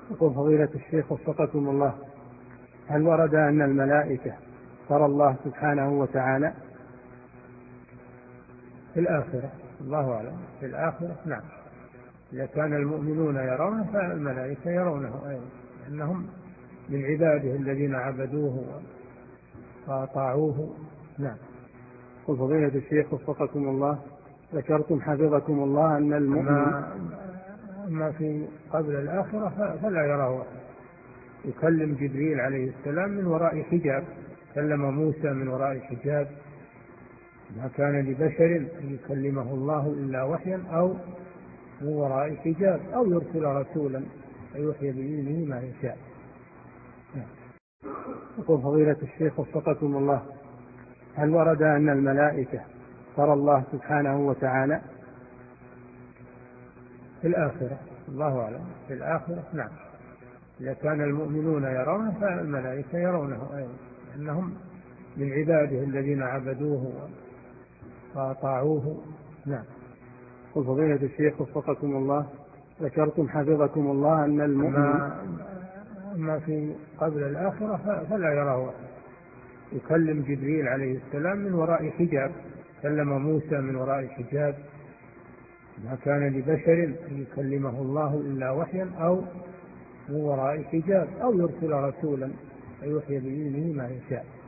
يقول فضيلة الشيخ وفقكم الله، هل ورد أن الملائكة ترى الله سبحانه وتعالى في الآخرة؟ الله أعلم. في الآخرة نعم، إذا كان المؤمنون يرونه فالملائكة يرونه أيضا، لأنهم من عباده الذين عبدوه وأطاعوه. نعم. يقول فضيلة الشيخ وفقكم الله، ذكرتم حفظكم الله أن المؤمن أما في قبل الآخرة فلا يراه أحد. يكلم جبريل عليه السلام من وراء حجاب، كلم موسى من وراء حجاب، ما كان لبشر أن يكلمه الله إلا وحيا أو من وراء حجاب أو يرسل رسولا فيوحي بإذنه ما يشاء. يقول فضيلة الشيخ وفقكم الله، هل ورد أن الملائكة ترى الله سبحانه وتعالى في الآخرة؟ الله أعلم. في الآخرة نعم، إذا كان المؤمنون يرونه فالملائكة يرونه أيضا، لأنهم من عباده الذين عبدوه وأطاعوه. نعم. يقول فضيلة الشيخ وفقكم الله، ذكرتم حفظكم الله أن المؤمن أما في قبل الآخرة فلا يراه أحد. يكلم جبريل عليه السلام من وراء حجاب، كلم موسى من وراء حجاب، ما كان لبشر أن يكلمه الله إلا وحيا أو من وراء حجاب أو يرسل رسولا فيوحي بإذنه ما يشاء.